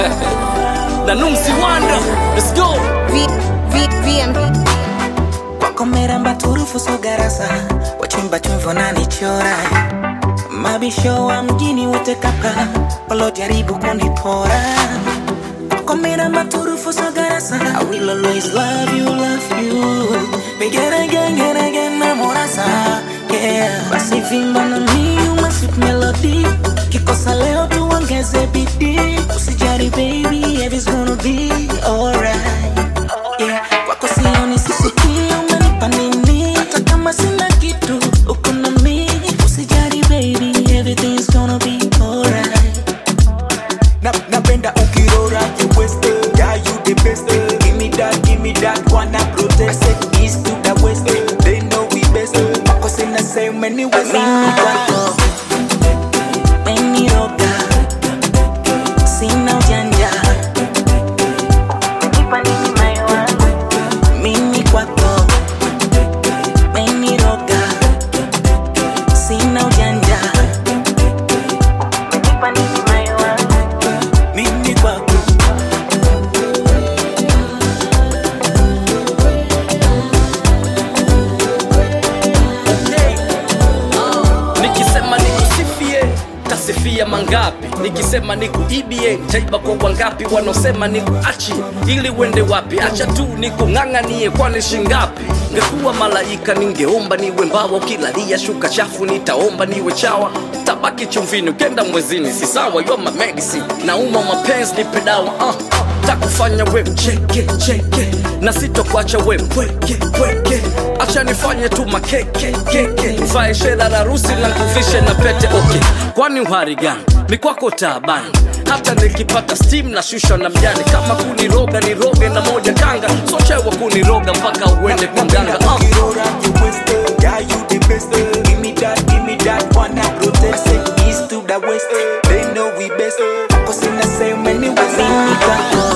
Na Numsi Wanda, let's go. VM Kwako meramba turufu sogarasa, wachimba chumvo na nichora. Mabisho wa mjini wote kaka, walo jaribu kunipora. Kwako meramba turufu sogarasa, I will always love you. We get again, namorasa, yeah. Basi vimba na miu, sweet melody. Kikosa leo tuongeze bidii. Usijari baby, everything's gonna be alright, yeah. Kwako sioni sisikii, umenipa nini? Hata kama sina kitu, uko na mimi. Usijari baby, everything's gonna be alright. Napenda ukirora you waste, yeah you the best. Give me that wanna protest. I said east to the west, they know we best. Kwako sina say many ways. Mimi kwako, mimi roga, sina ujanja. Nipa nini moyo wangu? Mimi kwako, mimi roga, sina ujanja. Nipa nini moyo wangu? Mimi kwako. Nikisema nikusifie, tasifia mangapi? Nikisema nikuibie, taiba kwa wangapi? Wanaosema nikuachi, ili wende wapi? Acha tu nikung'ang'anie, kwani shingapi? Ngekuwa malaika ningeomba niwe mbawa, ukilalia shuka chafu nitaomba niwe chawa. Tabaki chumvini ukenda mwezini, si sawa, you are my medicine. Nauma mapenzi nipe dawa, takufanya we mcheke na sitokuacha we mpweke. Acha nifanye tu makeke uvae shela la harusi na kuvishe na pete, okay. Kwani uhari gani? Mikwako taabani, hata nikipata steam na shusha na mjani. Kama kuniroga niroge na moja kanga, so chewa kuniroga mpaka uende kwa mganga. Ukirora you waste, yeah you the best. Give me that wanna protest. I said east to the west, they know we best. Kwako sina say many ways. Mimi kwako,